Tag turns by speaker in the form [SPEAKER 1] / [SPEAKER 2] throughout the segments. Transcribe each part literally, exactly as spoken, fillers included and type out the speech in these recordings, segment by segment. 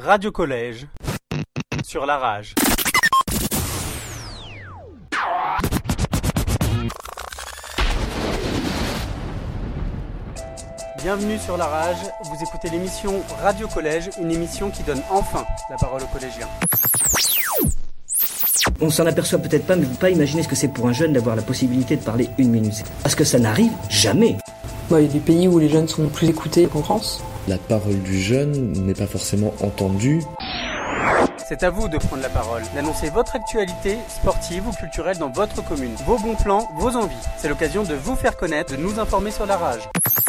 [SPEAKER 1] Radio Collège sur la rage. Bienvenue sur la rage, vous écoutez l'émission Radio Collège, une émission qui donne enfin la parole aux collégiens.
[SPEAKER 2] On s'en aperçoit peut-être pas, mais vous ne pouvez pas imaginer ce que c'est pour un jeune d'avoir la possibilité de parler une minute. Parce que ça n'arrive jamais.
[SPEAKER 3] Bah, il y a des pays où les jeunes sont plus écoutés qu'en France.
[SPEAKER 4] La parole du jeune n'est pas forcément entendue.
[SPEAKER 1] C'est à vous de prendre la parole, d'annoncer votre actualité sportive ou culturelle dans votre commune, vos bons plans, vos envies. C'est l'occasion de vous faire connaître, de nous informer sur la rage.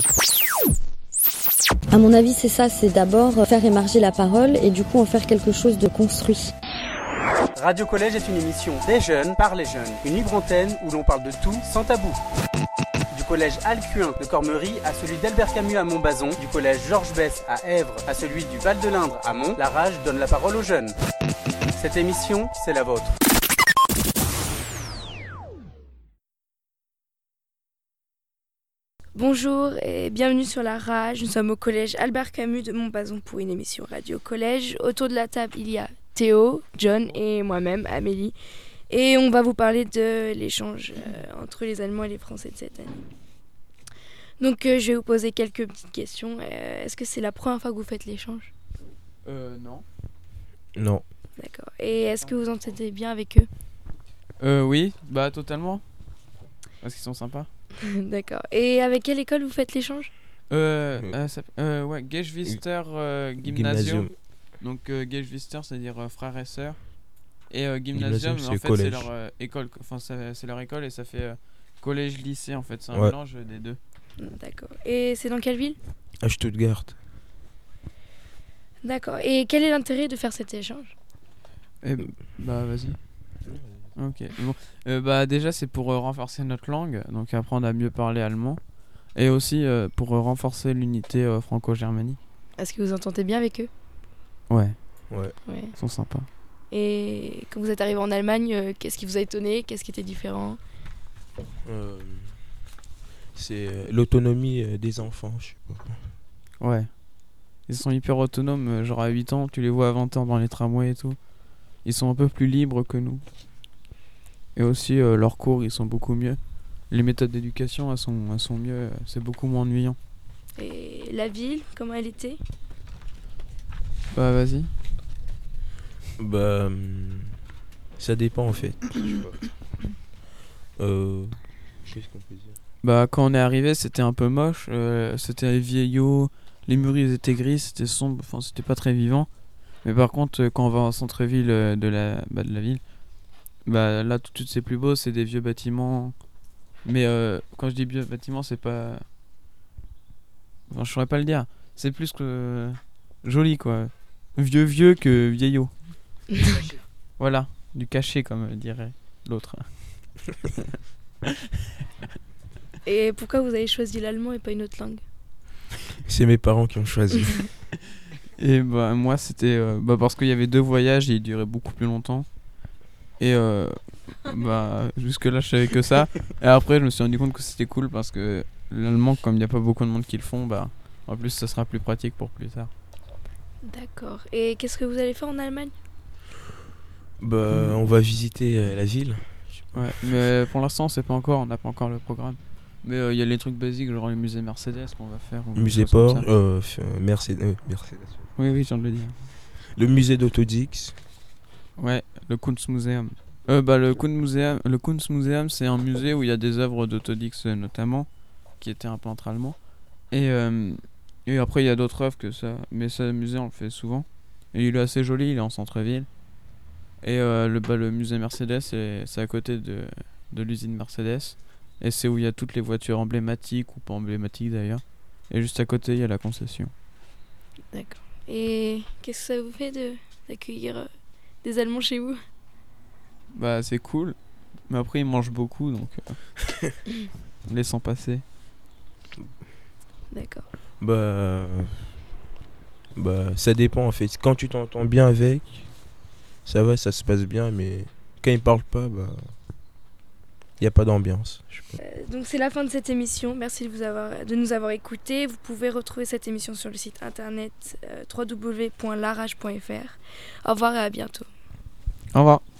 [SPEAKER 5] À mon avis, c'est ça, c'est d'abord faire émerger la parole et du coup en faire quelque chose de construit.
[SPEAKER 1] Radio Collège est une émission des jeunes par les jeunes, une libre antenne où l'on parle de tout sans tabou. Du collège Alcuin de Cormery à celui d'Albert Camus à Montbazon, du collège Georges Besse à Èvres à celui du Val de l'Indre à Mont, la rage donne la parole aux jeunes. Cette émission, c'est la vôtre.
[SPEAKER 6] Bonjour et bienvenue sur la rage. Nous sommes au collège Albert Camus de Montbazon pour une émission Radio Collège. Autour de la table, il y a Théo, John et moi-même, Amélie. Et on va vous parler de l'échange euh, entre les Allemands et les Français de cette année. Donc euh, je vais vous poser quelques petites questions. Euh, est-ce que c'est la première fois que vous faites l'échange ?
[SPEAKER 7] Euh, non.
[SPEAKER 8] Non.
[SPEAKER 6] D'accord. Et est-ce que vous entendez bien avec eux ?
[SPEAKER 7] Euh, oui, bah totalement. Parce qu'ils sont sympas.
[SPEAKER 6] D'accord. Et avec quelle école vous faites l'échange ?
[SPEAKER 7] Euh, euh, ça, euh ouais, Geschwister euh, Gymnasium.
[SPEAKER 8] Gymnasium.
[SPEAKER 7] Donc euh, Geschwister, c'est-à-dire euh, frères et sœurs. Et euh, Gymnasium,
[SPEAKER 8] Gymnasium,
[SPEAKER 7] en
[SPEAKER 8] c'est
[SPEAKER 7] fait,
[SPEAKER 8] collège.
[SPEAKER 7] c'est leur euh, école. Enfin, ça- c'est leur école et ça fait euh, collège-lycée, en fait. C'est un
[SPEAKER 8] Ouais.
[SPEAKER 7] mélange des deux.
[SPEAKER 6] D'accord. Et c'est dans quelle ville ?
[SPEAKER 8] À Stuttgart.
[SPEAKER 6] D'accord. Et quel est l'intérêt de faire cet échange ?
[SPEAKER 7] Eh b- bah, vas-y. Ok. Bon. Euh, bah, déjà, c'est pour euh, renforcer notre langue, donc apprendre à mieux parler allemand. Et aussi euh, pour euh, renforcer l'unité euh, franco-germanique.
[SPEAKER 6] Est-ce que vous entendez bien avec eux ?
[SPEAKER 7] Ouais,
[SPEAKER 8] Ouais.
[SPEAKER 6] Ouais.
[SPEAKER 7] ils sont sympas.
[SPEAKER 6] Et quand vous êtes arrivé en Allemagne, euh, qu'est-ce qui vous a étonné ? Qu'est-ce qui était différent ?
[SPEAKER 8] Euh, c'est euh, l'autonomie euh, des enfants, je sais pas.
[SPEAKER 7] Ouais. Ils sont hyper autonomes, euh, genre à huit ans, tu les vois à vingt ans dans les tramways et tout. Ils sont un peu plus libres que nous. Et aussi, euh, leurs cours, ils sont beaucoup mieux. Les méthodes d'éducation, elles sont, elles sont mieux, euh, c'est beaucoup moins ennuyant.
[SPEAKER 6] Et la ville, comment elle était ?
[SPEAKER 7] Bah, vas-y.
[SPEAKER 8] Bah, hum, ça dépend en fait. Je sais pas. Euh, qu'est-ce qu'on peut dire ?
[SPEAKER 7] Bah, quand on est arrivé, c'était un peu moche. euh, c'était vieillot, les murs ils étaient gris, c'était sombre, enfin, c'était pas très vivant. Mais par contre, euh, quand on va en centre-ville euh, de, la, bah, de la ville, bah là tout de suite c'est plus beau, c'est des vieux bâtiments. Mais euh, quand je dis vieux bâtiments, c'est pas. Enfin, je saurais pas le dire. C'est plus que joli quoi. Vieux vieux que vieillot. Voilà, du cachet comme dirait l'autre.
[SPEAKER 6] Et pourquoi vous avez choisi l'allemand et pas une autre langue ?
[SPEAKER 8] C'est mes parents qui ont choisi.
[SPEAKER 7] Et bah moi c'était euh, bah, parce qu'il y avait deux voyages et ils duraient beaucoup plus longtemps. Et euh, bah jusque là je savais que ça. Et après je me suis rendu compte que c'était cool parce que l'allemand, comme il n'y a pas beaucoup de monde qui le font, bah en plus ça sera plus pratique pour plus tard.
[SPEAKER 6] D'accord. Et qu'est-ce que vous allez faire en Allemagne ?
[SPEAKER 8] Bah, on va visiter euh, la ville.
[SPEAKER 7] Ouais, mais pour l'instant c'est pas encore, on n'a pas encore le programme. Mais il euh, y a les trucs basiques genre le musée Mercedes qu'on va faire. ou des
[SPEAKER 8] Musée
[SPEAKER 7] choses comme
[SPEAKER 8] Port,
[SPEAKER 7] ça.
[SPEAKER 8] euh, f- euh, Mercedes, euh, Mercedes.
[SPEAKER 7] Oui oui je viens de le dire.
[SPEAKER 8] Le musée d'Autodix.
[SPEAKER 7] Ouais, le Kunstmuseum. Euh, bah, le Kunstmuseum, le Kunstmuseum, c'est un musée où il y a des œuvres d'Autodix euh, notamment, qui était un peintre allemand. Et, euh, et après, il y a d'autres œuvres que ça. Mais ce musée, on le fait souvent. Et il est assez joli, il est en centre-ville. Et euh, le, bah, le musée Mercedes, c'est, c'est à côté de, de l'usine Mercedes. Et c'est où il y a toutes les voitures emblématiques, ou pas emblématiques d'ailleurs. Et juste à côté, il y a la concession.
[SPEAKER 6] D'accord. Et qu'est-ce que ça vous fait de, d'accueillir euh, des Allemands chez vous ?
[SPEAKER 7] Bah, c'est cool. Mais après, ils mangent beaucoup, donc euh, laissons passer.
[SPEAKER 6] D'accord.
[SPEAKER 8] Bah, euh, bah, ça dépend en fait. Quand tu t'entends bien avec, ça va, ça se passe bien, mais quand ils parlent pas, bah, il n'y a pas d'ambiance. Je sais pas.
[SPEAKER 6] Euh, donc c'est la fin de cette émission. Merci de, vous avoir, de nous avoir écoutés. Vous pouvez retrouver cette émission sur le site internet euh, w w w point larage point f r. Au revoir et à bientôt.
[SPEAKER 7] Au revoir.